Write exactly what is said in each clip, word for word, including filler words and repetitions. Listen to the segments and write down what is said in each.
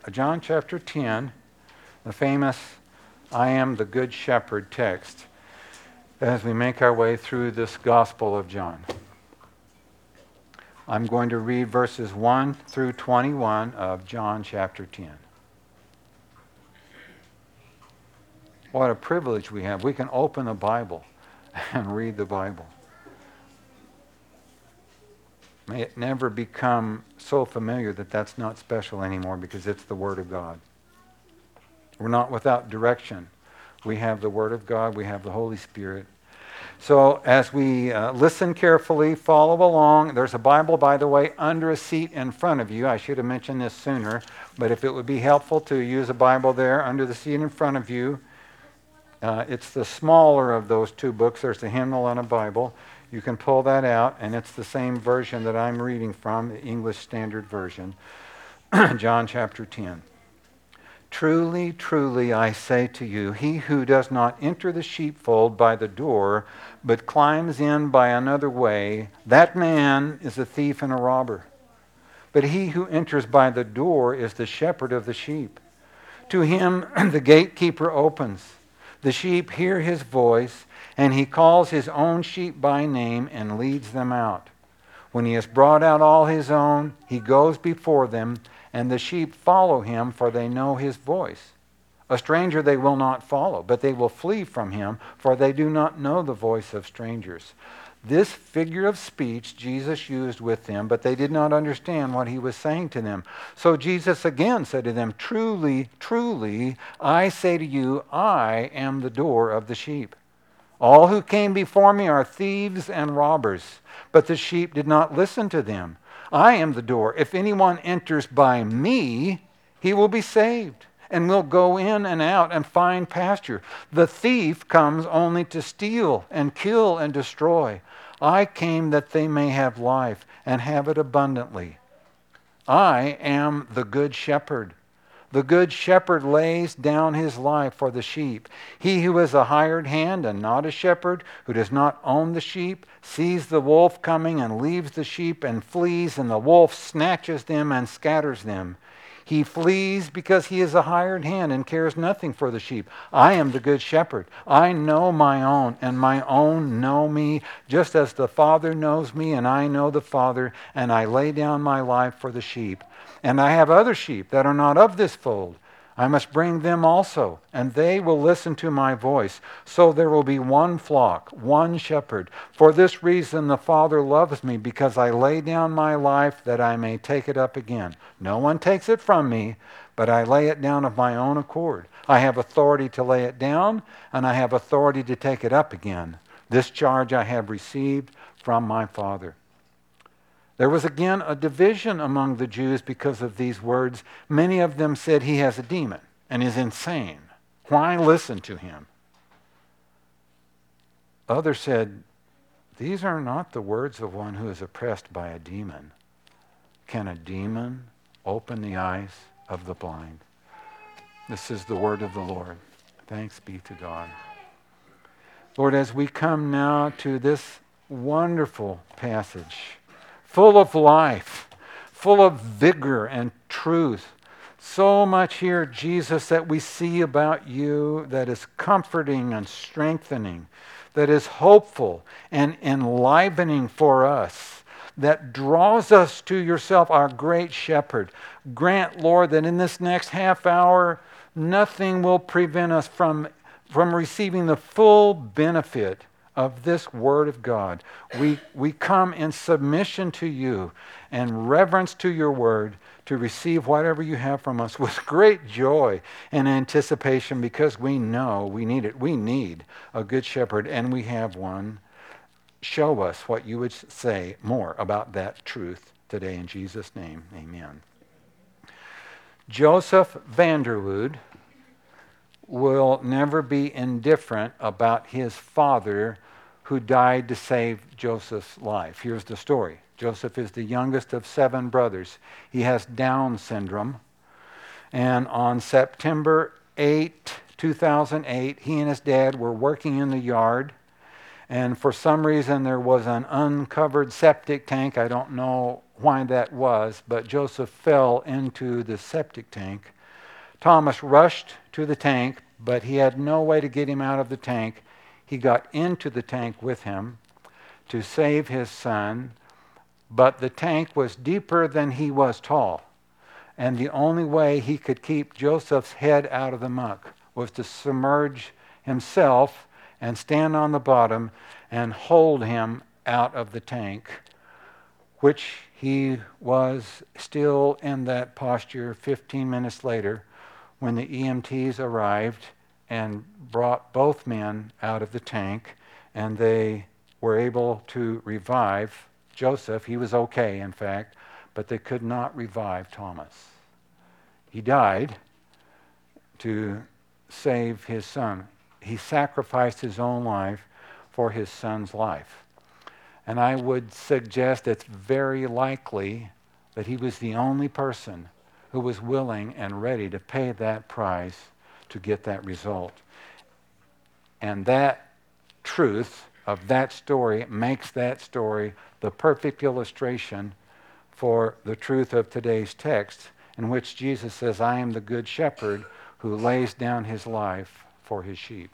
John chapter ten, the famous I am the Good Shepherd text, as we make our way through this Gospel of John. I'm going to read verses one through twenty-one of John chapter ten. What a privilege we have. We can open the Bible and read the Bible. May it never become so familiar that that's not special anymore, because it's the Word of God. We're not without direction. We have the Word of God. We have the Holy Spirit. So as we uh, listen carefully, follow along. There's a Bible, by the way, under a seat in front of you. I should have mentioned this sooner, but if it would be helpful to use a Bible there under the seat in front of you. Uh, it's the smaller of those two books. There's a hymnal and a Bible. You can pull that out, and it's the same version that I'm reading from, the English Standard Version. John chapter ten. Truly, truly, I say to you, he who does not enter the sheepfold by the door, but climbs in by another way, that man is a thief and a robber. But he who enters by the door is the shepherd of the sheep. To him the gatekeeper opens. The sheep hear his voice, and he calls his own sheep by name and leads them out. When he has brought out all his own, he goes before them, and the sheep follow him, for they know his voice. A stranger they will not follow, but they will flee from him, for they do not know the voice of strangers. This figure of speech Jesus used with them, but they did not understand what he was saying to them. So Jesus again said to them, Truly, truly, I say to you, I am the door of the sheep. All who came before me are thieves and robbers, but the sheep did not listen to them. I am the door. If anyone enters by me, he will be saved, and will go in and out and find pasture. The thief comes only to steal and kill and destroy. I came that they may have life and have it abundantly. I am the good shepherd. The good shepherd lays down his life for the sheep. He who is a hired hand and not a shepherd, who does not own the sheep, sees the wolf coming and leaves the sheep and flees, and the wolf snatches them and scatters them. He flees because he is a hired hand and cares nothing for the sheep. I am the good shepherd. I know my own, and my own know me, just as the Father knows me, and I know the Father, and I lay down my life for the sheep. And I have other sheep that are not of this fold. I must bring them also, and they will listen to my voice. So there will be one flock, one shepherd. For this reason the Father loves me, because I lay down my life that I may take it up again. No one takes it from me, but I lay it down of my own accord. I have authority to lay it down, and I have authority to take it up again. This charge I have received from my Father. There was again a division among the Jews because of these words. Many of them said he has a demon and is insane. Why listen to him? Others said, these are not the words of one who is oppressed by a demon. Can a demon open the eyes of the blind? This is the word of the Lord. Thanks be to God. Lord, as we come now to this wonderful passage, full of life, full of vigor and truth. So much here, Jesus, that we see about you that is comforting and strengthening, that is hopeful and enlivening for us, that draws us to yourself, our great shepherd. Grant, Lord, that in this next half hour, nothing will prevent us from, from receiving the full benefit of this word of God. We, we come in submission to you and reverence to your word to receive whatever you have from us with great joy and anticipation, because we know we need it. We need a good shepherd, and we have one. Show us what you would say more about that truth today. In Jesus' name, amen. Joseph Vanderwood will never be indifferent about his father who died to save Joseph's life. Here's the story. Joseph is the youngest of seven brothers. He has Down syndrome. And on September eighth, two thousand eight, he and his dad were working in the yard. And for some reason, there was an uncovered septic tank. I don't know why that was, but Joseph fell into the septic tank. Thomas rushed to the tank, but he had no way to get him out of the tank. He got into the tank with him to save his son, but the tank was deeper than he was tall. And the only way he could keep Joseph's head out of the muck was to submerge himself and stand on the bottom and hold him out of the tank, which he was still in that posture fifteen minutes later when the E M Ts arrived and brought both men out of the tank, and they were able to revive Joseph. He was okay, in fact, but they could not revive Thomas. He died to save his son. He sacrificed his own life for his son's life. And I would suggest it's very likely that he was the only person who was willing and ready to pay that price to get that result. And that truth of that story makes that story the perfect illustration for the truth of today's text, in which Jesus says, I am the good shepherd who lays down his life for his sheep.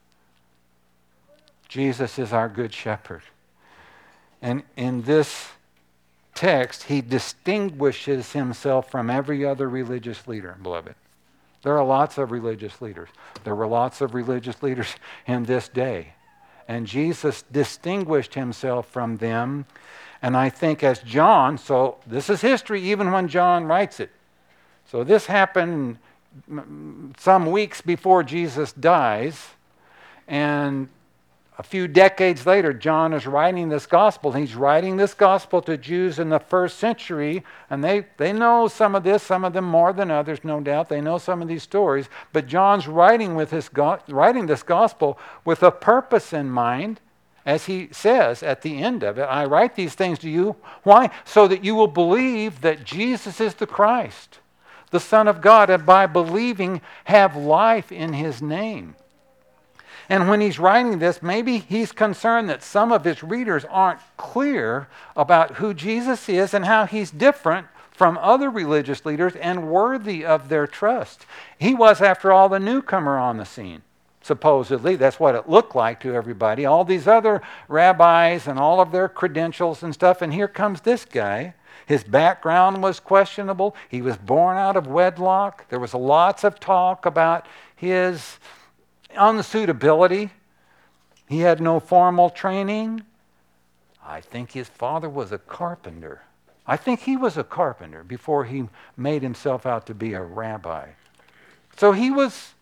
Jesus is our good shepherd. And in this text, he distinguishes himself from every other religious leader, beloved. There are lots of religious leaders. There were lots of religious leaders in this day. And Jesus distinguished himself from them. And I think as John, so this is history even when John writes it. So this happened some weeks before Jesus dies. And a few decades later, John is writing this gospel. He's writing this gospel to Jews in the first century, and they, they know some of this, some of them more than others, no doubt. They know some of these stories. But John's writing with his go- writing this gospel with a purpose in mind, as he says at the end of it, I write these things to you. Why? So that you will believe that Jesus is the Christ, the Son of God, and by believing have life in his name. And when he's writing this, maybe he's concerned that some of his readers aren't clear about who Jesus is and how he's different from other religious leaders and worthy of their trust. He was, after all, the newcomer on the scene, supposedly. That's what it looked like to everybody. All these other rabbis and all of their credentials and stuff, and here comes this guy. His background was questionable. He was born out of wedlock. There was lots of talk about his unsuitability. He had no formal training. I think his father was a carpenter. I think he was a carpenter before he made himself out to be a rabbi. So he was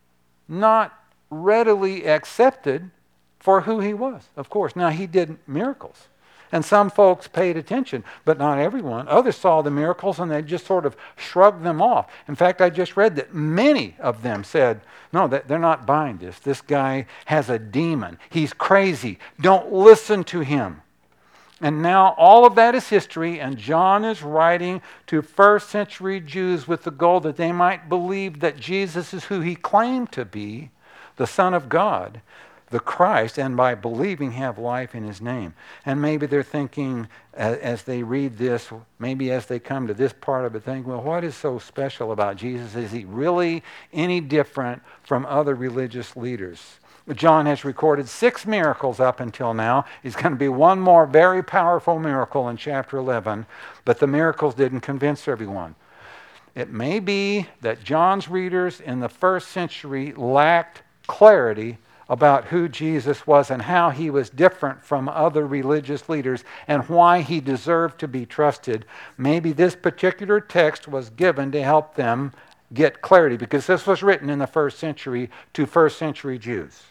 not readily accepted for who he was, of course. Now, he did miracles. And some folks paid attention, but not everyone. Others saw the miracles and they just sort of shrugged them off. In fact, I just read that many of them said, no, they're not buying this. This guy has a demon. He's crazy. Don't listen to him. And now all of that is history, and John is writing to first century Jews with the goal that they might believe that Jesus is who he claimed to be, the Son of God, the Christ, and by believing have life in his name. And maybe they're thinking as, as they read this, maybe as they come to this part of it, think, well, what is so special about Jesus? Is he really any different from other religious leaders? John has recorded six miracles up until now. There's going to be one more very powerful miracle in chapter eleven, but the miracles didn't convince everyone. It may be that John's readers in the first century lacked clarity about who Jesus was and how he was different from other religious leaders and why he deserved to be trusted. Maybe this particular text was given to help them get clarity, because this was written in the first century to first century Jews.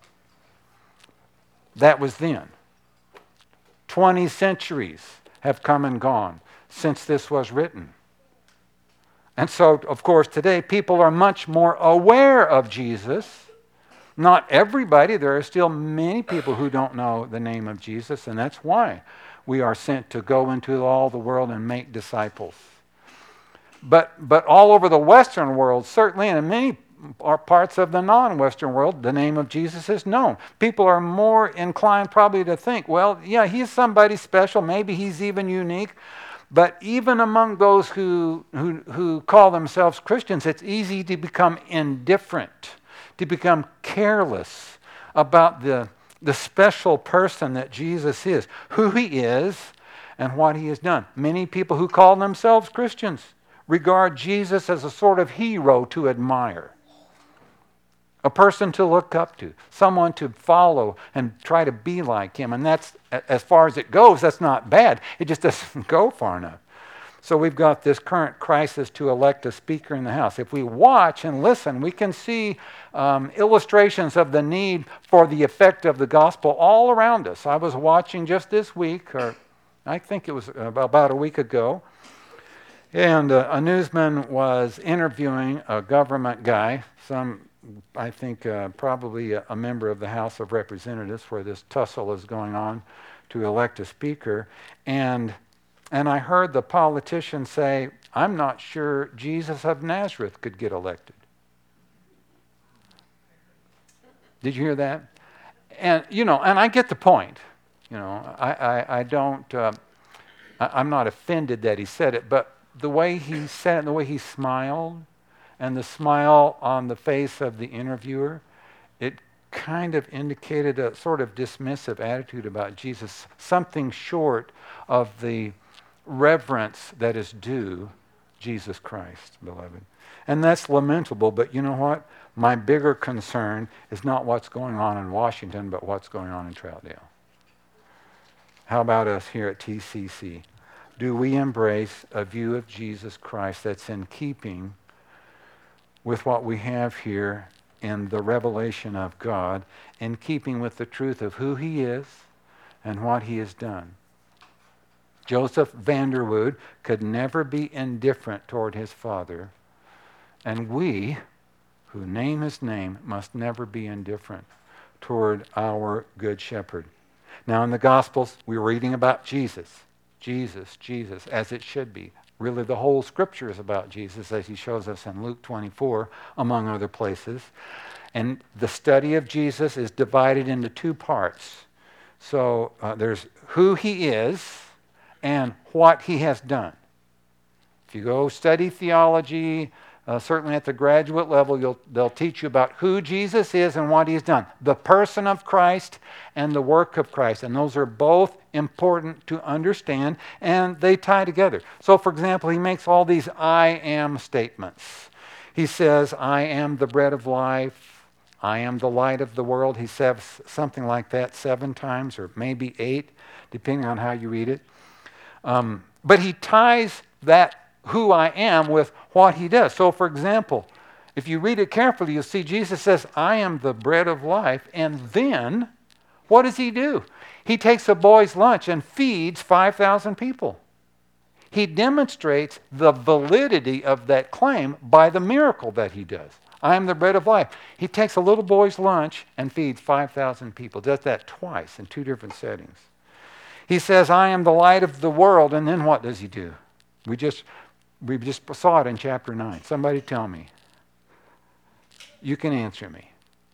That was then. Twenty centuries have come and gone since this was written. And so, of course, today people are much more aware of Jesus. Not everybody. There are still many people who don't know the name of Jesus, and that's why we are sent to go into all the world and make disciples. But but all over the Western world, certainly, and in many parts of the non-Western world, the name of Jesus is known. People are more inclined probably to think, well, yeah, he's somebody special. Maybe he's even unique. But even among those who, who, who call themselves Christians, it's easy to become indifferent, to become careless about the, the special person that Jesus is, who he is, and what he has done. Many people who call themselves Christians regard Jesus as a sort of hero to admire, a person to look up to, someone to follow and try to be like him. And that's, as far as it goes, that's not bad. It just doesn't go far enough. So we've got this current crisis to elect a speaker in the House. If we watch and listen, we can see um, illustrations of the need for the effect of the gospel all around us. I was watching just this week, or I think it was about a week ago, and uh, a newsman was interviewing a government guy, some I think uh, probably a, a member of the House of Representatives, where this tussle is going on to elect a speaker. And and I heard the politician say, I'm not sure Jesus of Nazareth could get elected. Did you hear that? And, you know, and I get the point. You know, I, I, I don't, uh, I, I'm not offended that he said it, but the way he said it and the way he smiled, and the smile on the face of the interviewer, it kind of indicated a sort of dismissive attitude about Jesus, something short of the reverence that is due Jesus Christ, beloved. And that's lamentable, but you know what? My bigger concern is not what's going on in Washington, but what's going on in Troutdale. How about us here at T C C? Do we embrace a view of Jesus Christ that's in keeping with what we have here in the revelation of God, in keeping with the truth of who he is and what he has done? Joseph Vanderwood could never be indifferent toward his father, and we, who name his name, must never be indifferent toward our good shepherd. Now in the Gospels, we're reading about Jesus. Jesus, Jesus, as it should be. Really, the whole Scripture is about Jesus, as he shows us in Luke twenty-four, among other places. And the study of Jesus is divided into two parts. So uh, there's who he is and what he has done. If you go study theology, uh, certainly at the graduate level, you'll, they'll teach you about who Jesus is and what he's done. The person of Christ and the work of Christ. And those are both important to understand, and they tie together. So, for example, he makes all these I am statements. He says, I am the bread of life. I am the light of the world. He says something like that seven times, or maybe eight, depending on how you read it. Um, but he ties that who I am with what he does. So, for example, if you read it carefully, you'll see Jesus says, I am the bread of life. And then, what does he do? He takes a boy's lunch and feeds five thousand people. He demonstrates the validity of that claim by the miracle that he does. I am the bread of life. He takes a little boy's lunch and feeds five thousand people. Does that twice in two different settings. He says, I am the light of the world. And then what does he do? We just, we just saw it in chapter nine. Somebody tell me. You can answer me.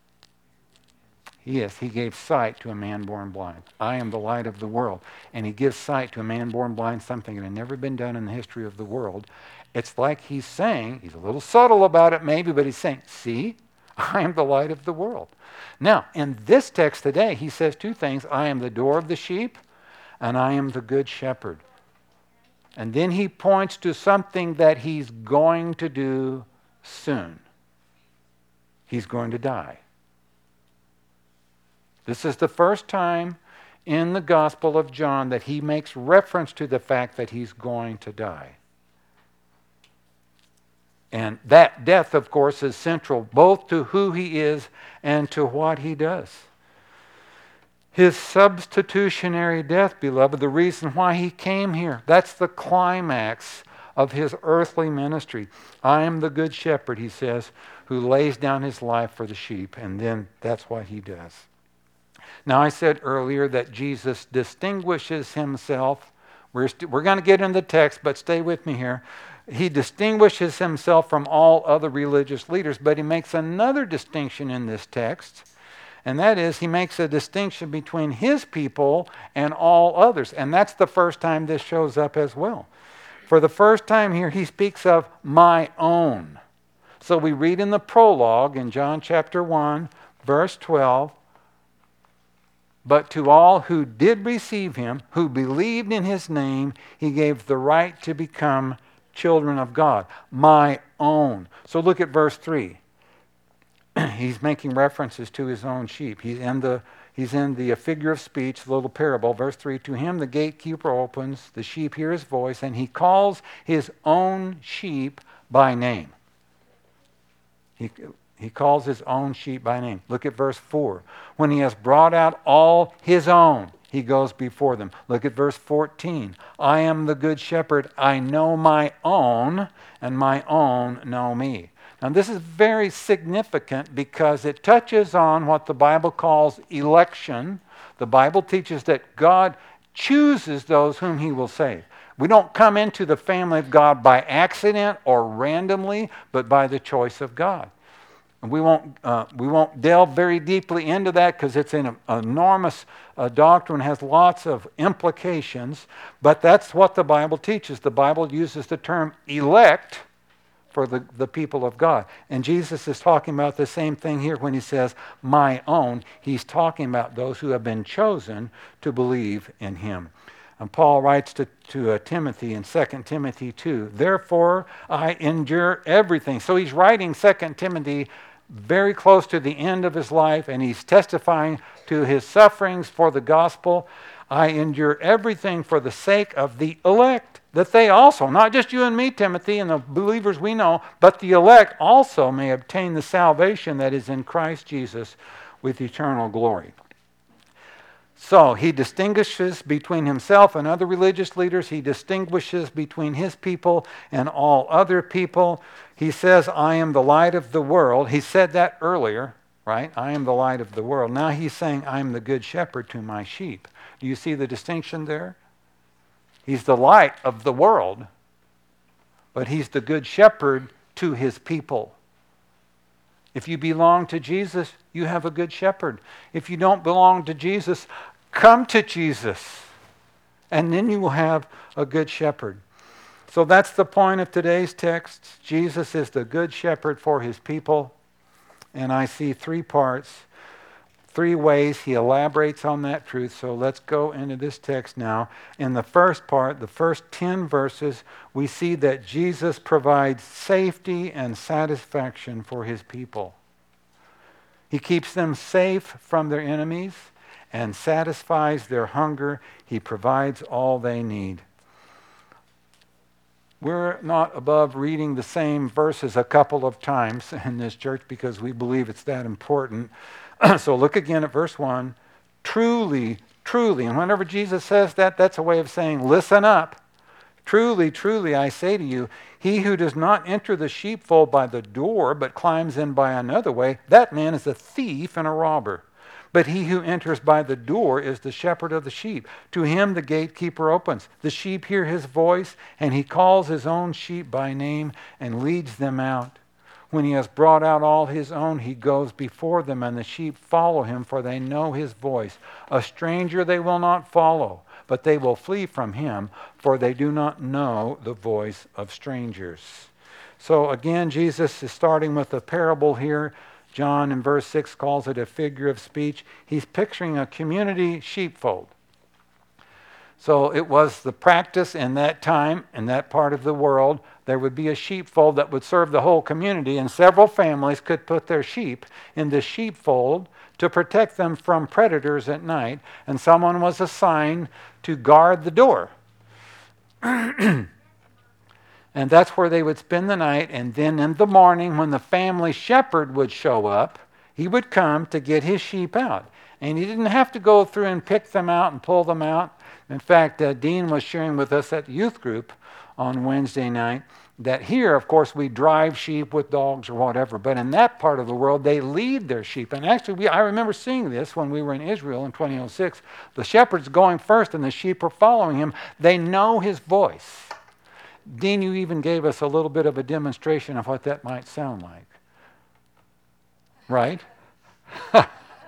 Yes, he gave sight to a man born blind. I am the light of the world. And he gives sight to a man born blind, something that had never been done in the history of the world. It's like he's saying, he's a little subtle about it maybe, but he's saying, see, I am the light of the world. Now, in this text today, he says two things. I am the door of the sheep, and I am the good shepherd. And then he points to something that he's going to do soon. He's going to die. This is the first time in the Gospel of John that he makes reference to the fact that he's going to die. And that death, of course, is central both to who he is and to what he does. His substitutionary death, beloved, the reason why he came here, that's the climax of his earthly ministry. I am the good shepherd, he says, who lays down his life for the sheep, and then that's what he does. Now, I said earlier that Jesus distinguishes himself. We're, st- we're going to get into the text, but stay with me here. He distinguishes himself from all other religious leaders, but he makes another distinction in this text, and that is he makes a distinction between his people and all others. And that's the first time this shows up as well. For the first time here, he speaks of my own. So we read in the prologue in John chapter one, verse twelve, but to all who did receive him, who believed in his name, he gave the right to become children of God. My own. So look at verse three. He's making references to his own sheep. He's in the He's in the figure of speech, the little parable. Verse three, to him the gatekeeper opens, the sheep hear his voice, and he calls his own sheep by name. He, he calls his own sheep by name. Look at verse four. When he has brought out all his own, he goes before them. Look at verse fourteen. I am the good shepherd. I know my own, and my own know me. Now, this is very significant because it touches on what the Bible calls election. The Bible teaches that God chooses those whom he will save. We don't come into the family of God by accident or randomly, but by the choice of God. And we won't, uh, we won't delve very deeply into that because it's an enormous uh, doctrine, has lots of implications, but that's what the Bible teaches. The Bible uses the term elect for the, the people of God. And Jesus is talking about the same thing here when he says, my own. He's talking about those who have been chosen to believe in him. And Paul writes to, to uh, Timothy in Second Timothy two, therefore I endure everything. So he's writing Second Timothy very close to the end of his life, and he's testifying to his sufferings for the gospel. I endure everything for the sake of the elect, that they also, not just you and me, Timothy, and the believers we know, but the elect also may obtain the salvation that is in Christ Jesus with eternal glory. So he distinguishes between himself and other religious leaders. He distinguishes between his people and all other people. He says, I am the light of the world. He said that earlier, right? I am the light of the world. Now he's saying, I am the good shepherd to my sheep. Do you see the distinction there? He's the light of the world, but he's the good shepherd to his people. If you belong to Jesus, you have a good shepherd. If you don't belong to Jesus, come to Jesus, and then you will have a good shepherd. So that's the point of today's text. Jesus is the good shepherd for his people, and I see three parts. Three ways he elaborates on that truth. So let's go into this text now. In the first part, the first ten verses, we see that Jesus provides safety and satisfaction for his people. He keeps them safe from their enemies and satisfies their hunger. He provides all they need. We're not above reading the same verses a couple of times in this church because we believe it's that important. So look again at verse one. Truly, truly, and whenever Jesus says that, that's a way of saying, listen up. Truly, truly, I say to you, he who does not enter the sheepfold by the door, but climbs in by another way, that man is a thief and a robber. But he who enters by the door is the shepherd of the sheep. To him the gatekeeper opens. The sheep hear his voice, and he calls his own sheep by name and leads them out. When he has brought out all his own, he goes before them, and the sheep follow him, for they know his voice. A stranger they will not follow, but they will flee from him, for they do not know the voice of strangers. So again, Jesus is starting with a parable here. John in verse six calls it a figure of speech. He's picturing a community sheepfold. So it was the practice in that time, in that part of the world, there would be a sheepfold that would serve the whole community, and several families could put their sheep in the sheepfold to protect them from predators at night, and someone was assigned to guard the door. And that's where they would spend the night, and then in the morning when the family shepherd would show up, he would come to get his sheep out. And he didn't have to go through and pick them out and pull them out. In fact, uh, Dean was sharing with us at youth group on Wednesday night that here, of course, we drive sheep with dogs or whatever, but in that part of the world, they lead their sheep. And actually, we, I remember seeing this when we were in Israel in twenty oh six. The shepherd's going first and the sheep are following him. They know his voice. Dean, you even gave us a little bit of a demonstration of what that might sound like. Right?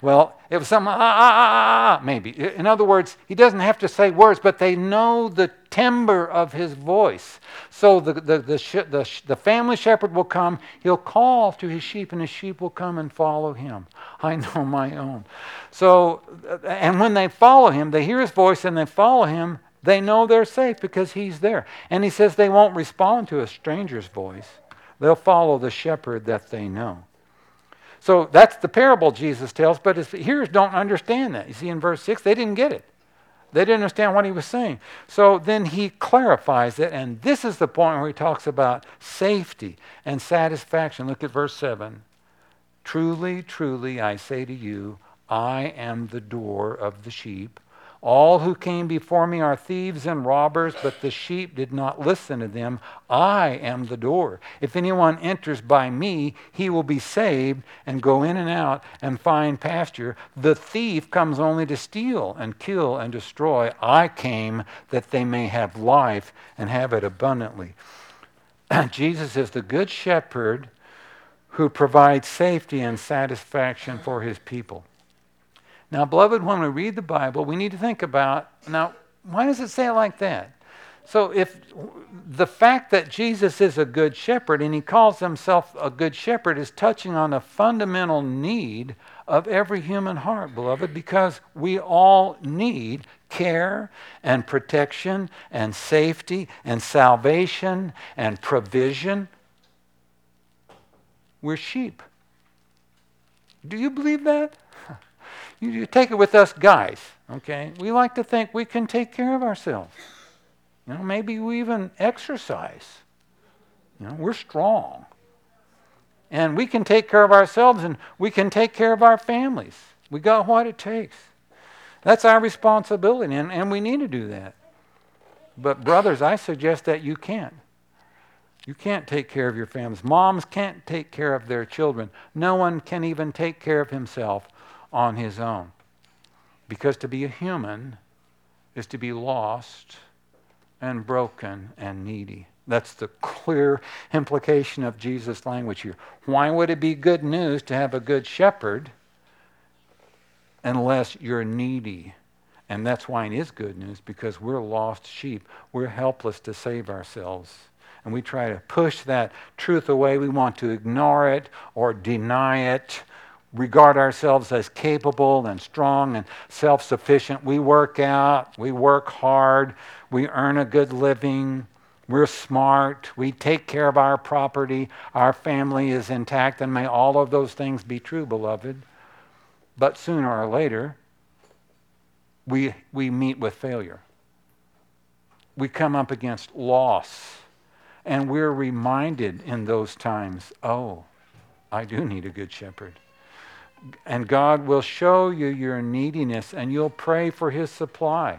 Well, it was some ah, ah, ah, ah, maybe. In other words, he doesn't have to say words, but they know the timbre of his voice. So the, the, the, sh- the, sh- the family shepherd will come, he'll call to his sheep, and his sheep will come and follow him. I know my own. So, and when they follow him, they hear his voice and they follow him, they know they're safe because he's there. And he says they won't respond to a stranger's voice. They'll follow the shepherd that they know. So that's the parable Jesus tells, but his hearers don't understand that. You see in verse six, they didn't get it. They didn't understand what he was saying. So then he clarifies it, and this is the point where he talks about safety and satisfaction. Look at verse seven. Truly, truly, I say to you, I am the door of the sheep. All who came before me are thieves and robbers, but the sheep did not listen to them. I am the door. If anyone enters by me, he will be saved and go in and out and find pasture. The thief comes only to steal and kill and destroy. I came that they may have life and have it abundantly. Jesus is the good shepherd who provides safety and satisfaction for his people. Now, beloved, when we read the Bible, we need to think about, now, why does it say it like that? So if the fact that Jesus is a good shepherd and he calls himself a good shepherd is touching on a fundamental need of every human heart, beloved, because we all need care and protection and safety and salvation and provision. We're sheep. Do you believe that? You, you take it with us guys, okay? We like to think we can take care of ourselves. You know, maybe we even exercise. You know, we're strong. And we can take care of ourselves and we can take care of our families. We got what it takes. That's our responsibility, and, and we need to do that. But brothers, I suggest that you can't. You can't take care of your families. Moms can't take care of their children. No one can even take care of himself on his own. Because to be a human is to be lost and broken and needy. That's the clear implication of Jesus' language here. Why would it be good news to have a good shepherd unless you're needy? And that's why it is good news, because we're lost sheep. We're helpless to save ourselves. And we try to push that truth away. We want to ignore it or deny it, regard ourselves as capable and strong and self-sufficient. We work out, we work hard, we earn a good living, we're smart, we take care of our property, our family is intact, and may all of those things be true, beloved. But sooner or later, we, we meet with failure. We come up against loss, and we're reminded in those times, oh, I do need a good shepherd. And God will show you your neediness, and you'll pray for his supply.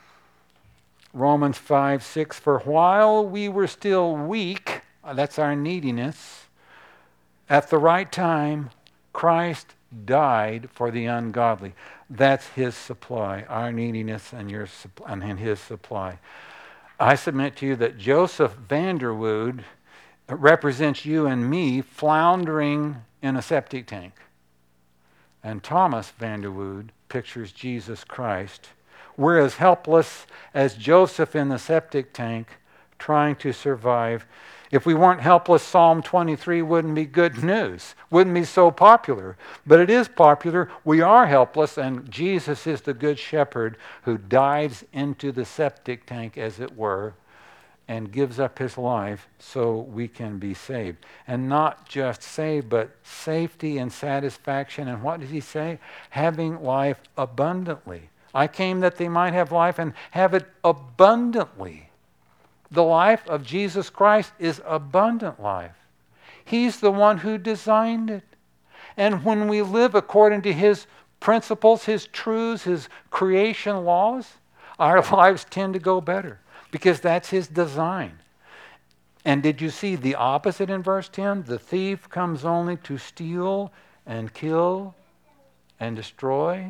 Romans five six, for while we were still weak, that's our neediness, at the right time, Christ died for the ungodly. That's his supply, our neediness and, your, and his supply. I submit to you that Joseph Vanderwood represents you and me floundering in a septic tank. And Thomas Vanderwood pictures Jesus Christ. We're as helpless as Joseph in the septic tank trying to survive. If we weren't helpless, Psalm twenty-three wouldn't be good news, wouldn't be so popular. But it is popular. We are helpless, and Jesus is the good shepherd who dives into the septic tank, as it were, and gives up his life so we can be saved. And not just saved, but safety and satisfaction. And what does he say? Having life abundantly. I came that they might have life and have it abundantly. The life of Jesus Christ is abundant life. He's the one who designed it. And when we live according to his principles, his truths, his creation laws, our lives tend to go better, because that's his design. And did you see the opposite in verse ten? The thief comes only to steal and kill and destroy.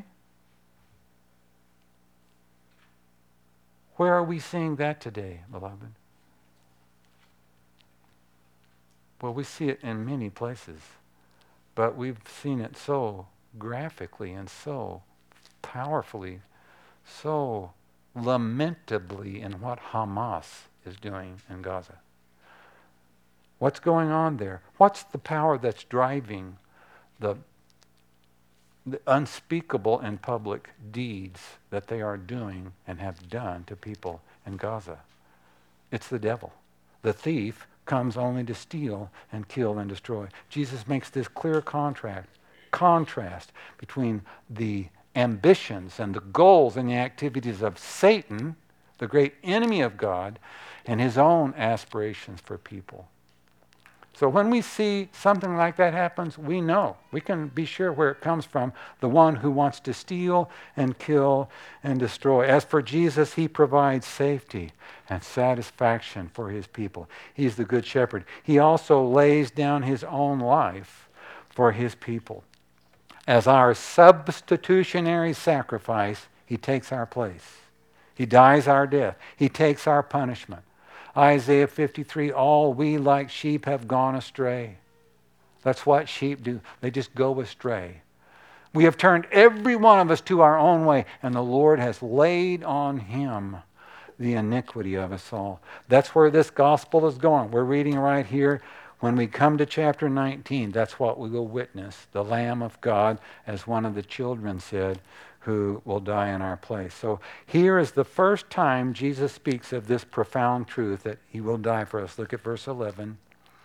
Where are we seeing that today, beloved? Well, we see it in many places, but we've seen it so graphically and so powerfully, so lamentably in what Hamas is doing in Gaza. What's going on there? What's the power that's driving the, the unspeakable and public deeds that they are doing and have done to people in Gaza? It's the devil. The thief comes only to steal and kill and destroy. Jesus makes this clear contrast, contrast between the ambitions and the goals and the activities of Satan, the great enemy of God, and his own aspirations for people. So when we see something like that happens, we know. We can be sure where it comes from. The one who wants to steal and kill and destroy. As for Jesus, he provides safety and satisfaction for his people. He's the good shepherd. He also lays down his own life for his people. As our substitutionary sacrifice, he takes our place. He dies our death. He takes our punishment. Isaiah fifty-three, all we like sheep have gone astray. That's what sheep do. They just go astray. We have turned every one of us to our own way, and the Lord has laid on him the iniquity of us all. That's where this gospel is going. We're reading right here. When we come to chapter nineteen, that's what we will witness. The Lamb of God, as one of the children said, who will die in our place. So here is the first time Jesus speaks of this profound truth that he will die for us. Look at verse eleven.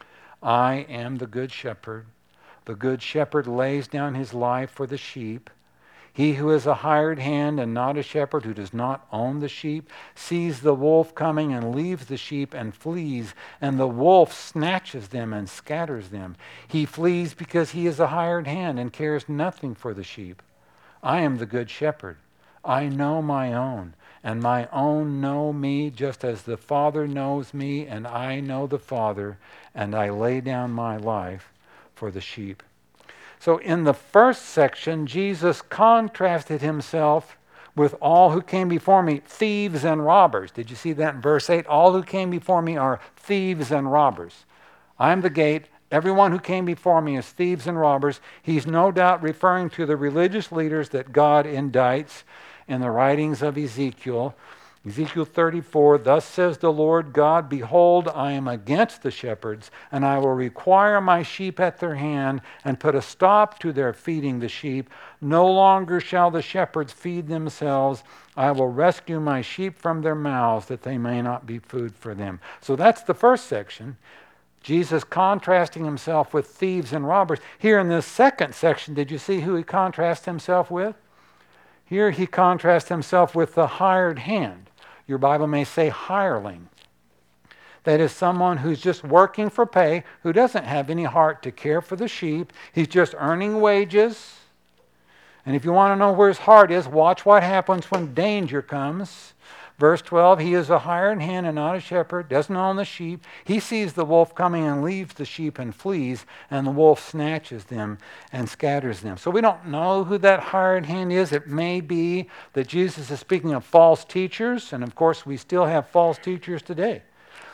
I am the good shepherd. The good shepherd lays down his life for the sheep. He who is a hired hand and not a shepherd, who does not own the sheep, sees the wolf coming and leaves the sheep and flees, and the wolf snatches them and scatters them. He flees because he is a hired hand and cares nothing for the sheep. I am the good shepherd. I know my own, and my own know me, just as the Father knows me, and I know the Father, and I lay down my life for the sheep. So in the first section, Jesus contrasted himself with all who came before me, thieves and robbers. Did you see that in verse eight? All who came before me are thieves and robbers. I'm the gate. Everyone who came before me is thieves and robbers. He's no doubt referring to the religious leaders that God indicts in the writings of Ezekiel. Ezekiel thirty-four, thus says the Lord God, behold, I am against the shepherds, and I will require my sheep at their hand, and put a stop to their feeding the sheep. No longer shall the shepherds feed themselves. I will rescue my sheep from their mouths, that they may not be food for them. So that's the first section. Jesus contrasting himself with thieves and robbers. Here in this second section, did you see who he contrasts himself with? Here he contrasts himself with the hired hand. Your Bible may say hireling. That is someone who's just working for pay, who doesn't have any heart to care for the sheep. He's just earning wages. And if you want to know where his heart is, watch what happens when danger comes. Verse twelve, he is a hired hand and not a shepherd, doesn't own the sheep. He sees the wolf coming and leaves the sheep and flees, and the wolf snatches them and scatters them. So we don't know who that hired hand is. It may be that Jesus is speaking of false teachers, and of course we still have false teachers today.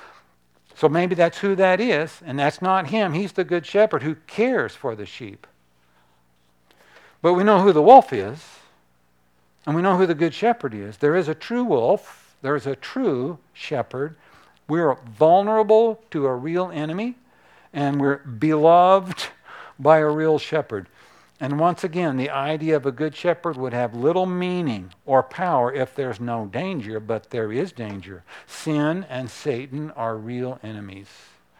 So maybe that's who that is, and that's not him. He's the good shepherd who cares for the sheep. But we know who the wolf is. And we know who the good shepherd is. There is a true wolf. There is a true shepherd. We're vulnerable to a real enemy, and we're beloved by a real shepherd. And once again, the idea of a good shepherd would have little meaning or power if there's no danger, but there is danger. Sin and Satan are real enemies.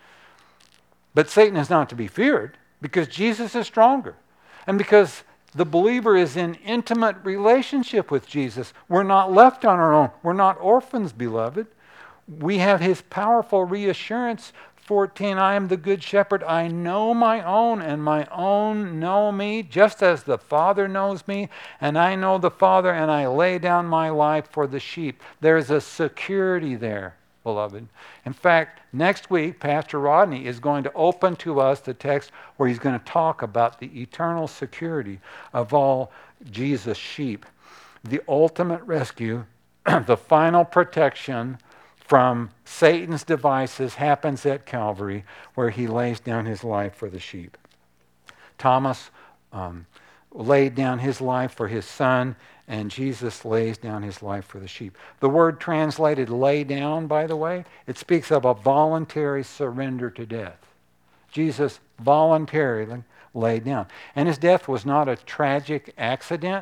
But Satan is not to be feared because Jesus is stronger. And because the believer is in intimate relationship with Jesus. We're not left on our own. We're not orphans, beloved. We have his powerful reassurance. fourteen, I am the good shepherd. I know my own, and my own know me, just as the Father knows me, and I know the Father, and I lay down my life for the sheep. There's a security there, beloved. In fact, next week, Pastor Rodney is going to open to us the text where he's going to talk about the eternal security of all Jesus' sheep. The ultimate rescue, the final protection from Satan's devices happens at Calvary, where he lays down his life for the sheep. Thomas um, laid down his life for his son, and Jesus lays down his life for the sheep. The word translated lay down, by the way, it speaks of a voluntary surrender to death. Jesus voluntarily laid down. And his death was not a tragic accident.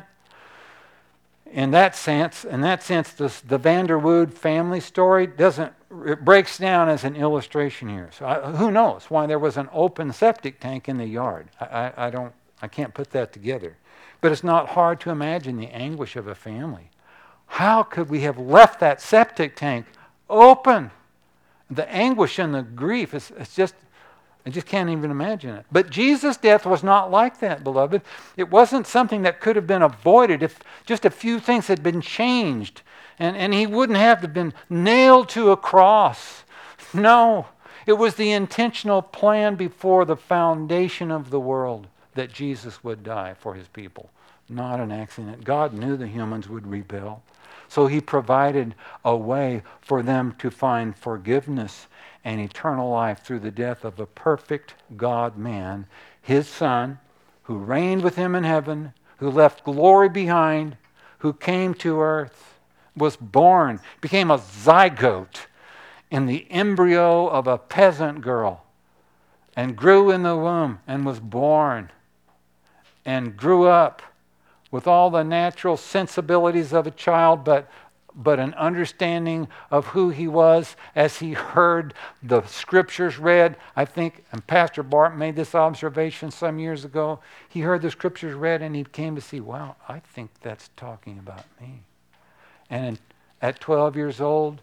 In that sense, in that sense, this, the Vanderwood family story doesn't, it breaks down as an illustration here. So I, who knows why there was an open septic tank in the yard? I, I, I don't, I can't put that together. But it's not hard to imagine the anguish of a family. How could we have left that septic tank open? The anguish and the grief, it's, it's just, I just can't even imagine it. But Jesus' death was not like that, beloved. It wasn't something that could have been avoided if just a few things had been changed. And, and he wouldn't have to been nailed to a cross. No, it was the intentional plan before the foundation of the world that Jesus would die for his people. Not an accident. God knew the humans would rebel. So he provided a way for them to find forgiveness and eternal life through the death of a perfect God-man, his Son, who reigned with him in heaven, who left glory behind, who came to earth, was born, became a zygote in the embryo of a peasant girl, and grew in the womb and was born and grew up with all the natural sensibilities of a child, but but an understanding of who he was as he heard the scriptures read. I think, and Pastor Bart made this observation some years ago, he heard the scriptures read and he came to see, wow, I think that's talking about me. And at twelve years old,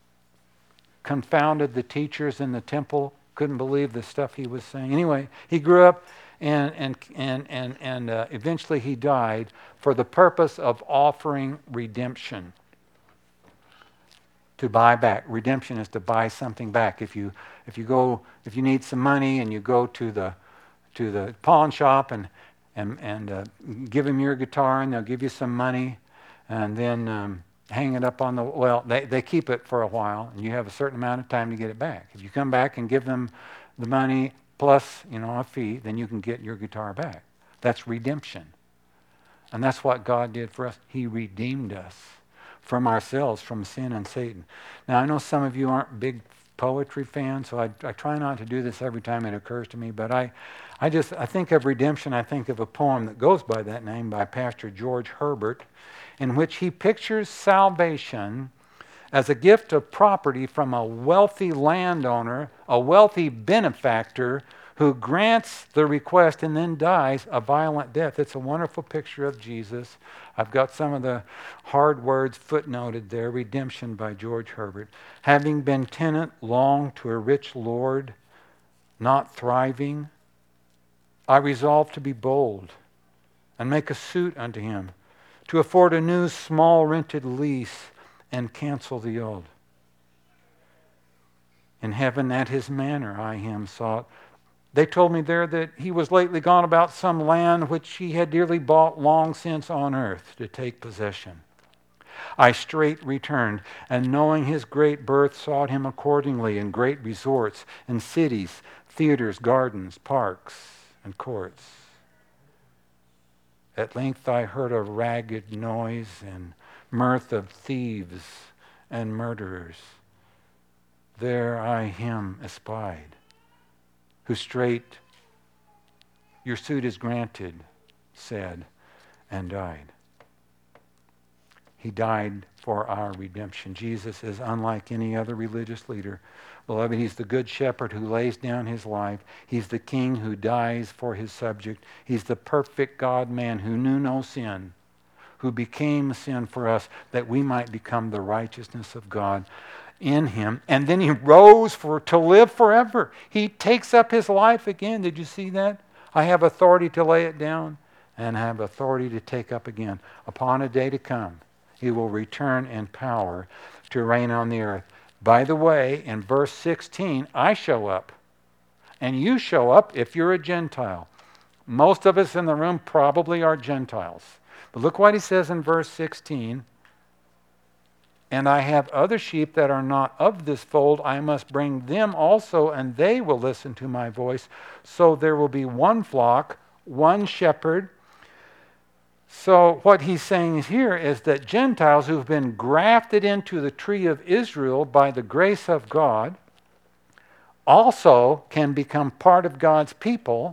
confounded the teachers in the temple, couldn't believe the stuff he was saying. Anyway, he grew up and and and and, and uh, eventually he died for the purpose of offering redemption. To buy back. Redemption is to buy something back. If you if you go if you need some money and you go to the to the pawn shop and and and uh, give them your guitar and they'll give you some money and then um, hang it up on the well they they keep it for a while and you have a certain amount of time to get it back. If you come back and give them the money plus you know a fee, then you can get your guitar back. That's redemption, and that's what God did for us. He redeemed us from ourselves, from sin and Satan. Now, I know some of you aren't big poetry fans, so I, I try not to do this every time it occurs to me, but I, I just, I think of redemption, I think of a poem that goes by that name by Pastor George Herbert, in which he pictures salvation as a gift of property from a wealthy landowner, a wealthy benefactor who grants the request and then dies a violent death. It's a wonderful picture of Jesus. I've got some of the hard words footnoted there. Redemption by George Herbert. Having been tenant long to a rich lord, not thriving, I resolved to be bold and make a suit unto him, to afford a new small rented lease and cancel the old. In heaven at his manor I him sought. They told me there that he was lately gone about some land which he had dearly bought long since on earth to take possession. I straight returned, and knowing his great birth, sought him accordingly in great resorts, in cities, theaters, gardens, parks, and courts. At length I heard a ragged noise and mirth of thieves and murderers. There I him espied, who straight, your suit is granted, said, and died. He died for our redemption. Jesus is unlike any other religious leader. Beloved, he's the good shepherd who lays down his life. He's the king who dies for his subject. He's the perfect God-man who knew no sin, who became sin for us that we might become the righteousness of God in him. And then he rose for to live forever. He takes up his life again. Did you see that? I have authority to lay it down and have authority to take up again. Upon a day to come, he will return in power to reign on the earth. By the way, in verse sixteen, I show up. And you show up if you're a Gentile. Most of us in the room probably are Gentiles. But look what he says in verse sixteen. And I have other sheep that are not of this fold. I must bring them also, and they will listen to my voice. So there will be one flock, one shepherd. So what he's saying here is that Gentiles who've been grafted into the tree of Israel by the grace of God also can become part of God's people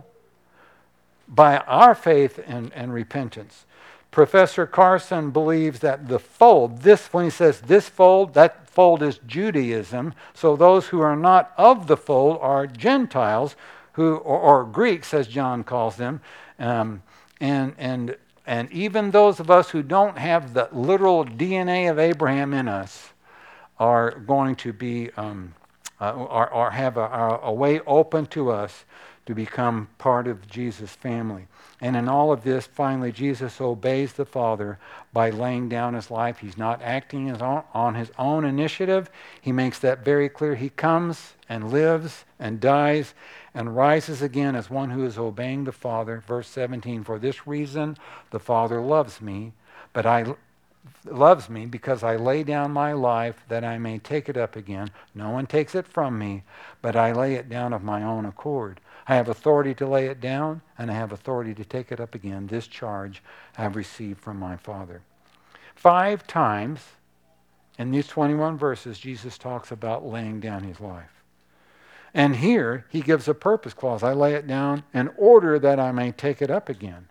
by our faith and, and repentance. Professor Carson believes that the fold, this when he says this fold, that fold is Judaism. So those who are not of the fold are Gentiles, who or, or Greeks, as John calls them, um, and and and even those of us who don't have the literal D N A of Abraham in us are going to be um, uh, or, or have a, a way open to us to become part of Jesus' family. And in all of this, finally, Jesus obeys the Father by laying down his life. He's not acting his own, on his own initiative. He makes that very clear. He comes and lives and dies and rises again as one who is obeying the Father. Verse seventeen, for this reason the Father loves me, but I loves me because I lay down my life that I may take it up again. No one takes it from me, but I lay it down of my own accord. I have authority to lay it down, and I have authority to take it up again. This charge I have received from my Father. Five times in these twenty-one verses, Jesus talks about laying down his life. And here, he gives a purpose clause. I lay it down in order that I may take it up again.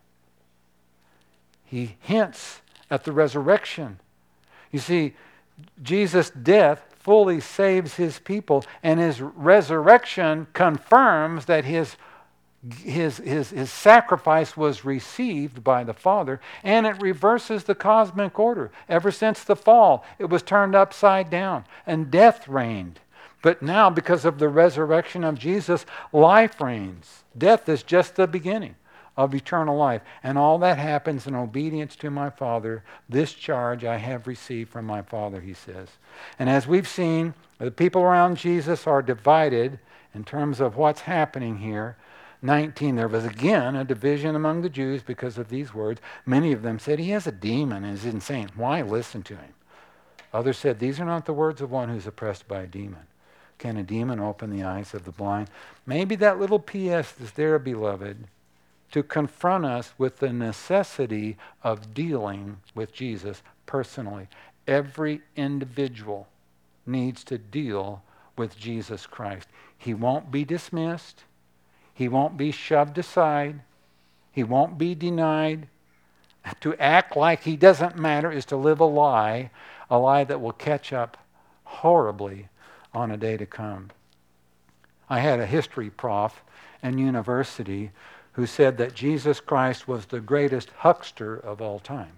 He hints at the resurrection. You see, Jesus' death fully saves his people, and his resurrection confirms that his, his, his, his sacrifice was received by the Father, and it reverses the cosmic order. Ever since the fall, it was turned upside down, and death reigned. But now, because of the resurrection of Jesus, life reigns. Death is just the beginning of eternal life. And all that happens in obedience to my Father. This charge I have received from my Father, he says. And as we've seen, the people around Jesus are divided in terms of what's happening here. nineteen, there was again a division among the Jews because of these words. Many of them said, he has a demon and is insane. Why listen to him? Others said, these are not the words of one who's oppressed by a demon. Can a demon open the eyes of the blind? Maybe that little P S is there, beloved, to confront us with the necessity of dealing with Jesus personally. Every individual needs to deal with Jesus Christ. He won't be dismissed. He won't be shoved aside. He won't be denied. To act like he doesn't matter is to live a lie, a lie that will catch up horribly on a day to come. I had a history prof in university who said that Jesus Christ was the greatest huckster of all time.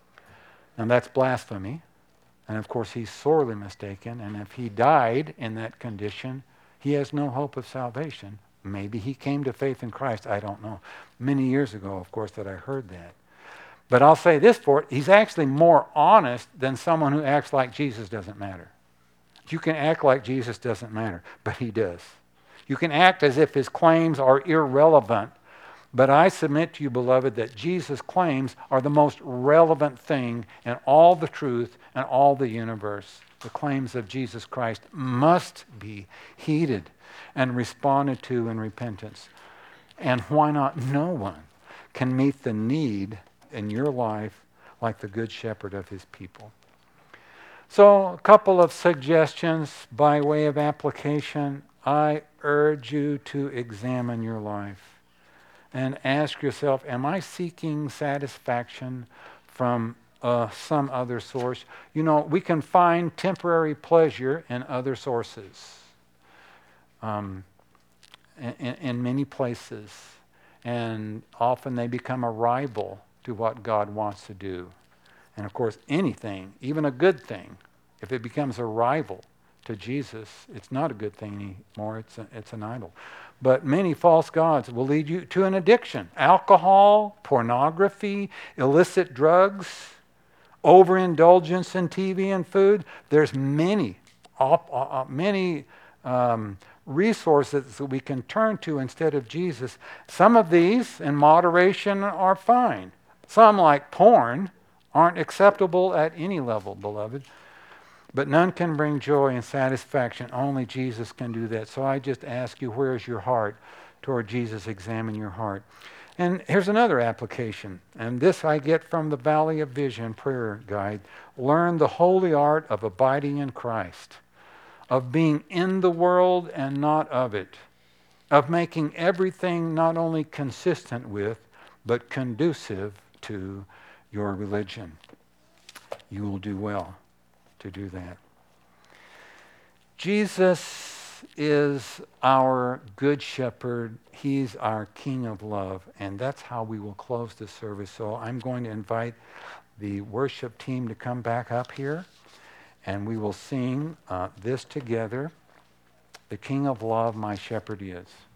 And that's blasphemy. And of course, he's sorely mistaken. And if he died in that condition, he has no hope of salvation. Maybe he came to faith in Christ. I don't know. Many years ago, of course, that I heard that. But I'll say this for it. He's actually more honest than someone who acts like Jesus doesn't matter. You can act like Jesus doesn't matter, but he does. You can act as if his claims are irrelevant. But I submit to you, beloved, that Jesus' claims are the most relevant thing in all the truth and all the universe. The claims of Jesus Christ must be heeded and responded to in repentance. And why not? No one can meet the need in your life like the Good Shepherd of his people. So, a couple of suggestions by way of application. I urge you to examine your life and ask yourself, am I seeking satisfaction from uh, some other source? You know, we can find temporary pleasure in other sources, um, in, in many places, and often they become a rival to what God wants to do. And of course, anything, even a good thing, if it becomes a rival to Jesus, it's not a good thing anymore, it's, a, it's an idol. But many false gods will lead you to an addiction. Alcohol, pornography, illicit drugs, overindulgence in T V and food. There's many, uh, many um, resources that we can turn to instead of Jesus. Some of these, in moderation, are fine. Some, like porn, aren't acceptable at any level, beloved. But none can bring joy and satisfaction. Only Jesus can do that. So I just ask you, where is your heart toward Jesus? Examine your heart. And here's another application, and this I get from the Valley of Vision prayer guide. Learn the holy art of abiding in Christ, of being in the world and not of it, of making everything not only consistent with, but conducive to your religion. You will do well to do that. Jesus is our good shepherd. He's our King of love, and that's how we will close the service. So I'm going to invite the worship team to come back up here, and we will sing uh, this together. The King of love, my shepherd is.